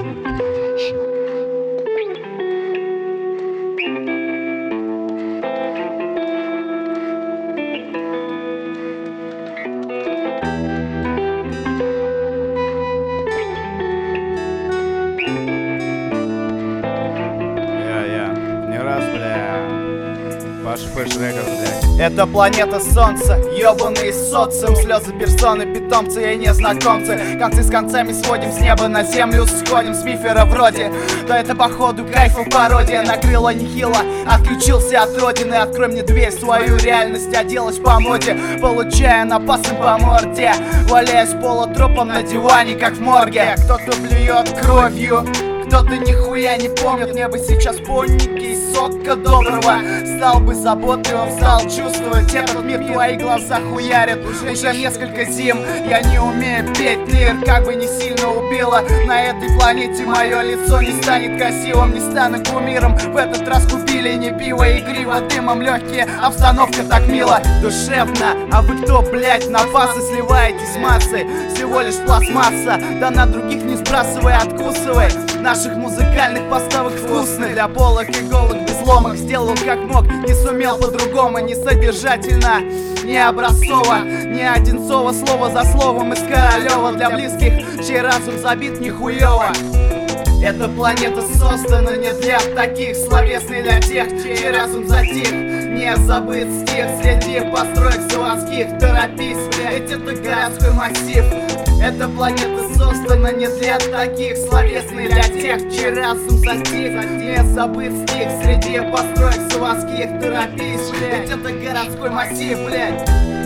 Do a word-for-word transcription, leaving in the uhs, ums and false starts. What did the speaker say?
Паш Рекорд, блядь. Это планета Солнца, ёбаный социум. Слезы персоны, питомцы и незнакомцы. Концы с концами сводим, с неба на землю сходим. С мифера вроде, да это походу кайфу пародия. Накрыла нехило, отключился от родины. Открой мне дверь, свою реальность оделась по моде, получая напасом по морде. Валяясь полутропом на диване, как в морге. Кто-то блюет кровью, кто-то нихуя не помнит. Мне бы сейчас поники и сотка доброго. Стал бы заботливым, стал чувствовать этот мир, твои глаза хуярят. Уже несколько зим я не умею петь лир. Как бы не сильно убило на этой планете, мое лицо не станет красивым, не стану кумиром. В этот раз купили не пиво, игриво, дымом легкие. Обстановка так мило, душевно. А вы кто, блять, на басы сливаетесь с массой? Всего лишь пластмасса, да на других не сбрасывай, откусывай. Наших музыкальных поставок вкусных. Для полок иголок без ломок сделал как мог, не сумел по-другому, не содержательно, не образцово, ни Одинцова слово за словом из Королева. Для близких, чей разум забит нихуево. Эта планета создана не для таких, словесный для тех, чей разум затих. Не забыт стих среди построек заводских. Торопись, ведь это городской массив. Эта планета создана не для таких, словесный для тех, чей разум затих. Не забыт стих среди построек заводских. Торопись, ведь это городской массив, блядь.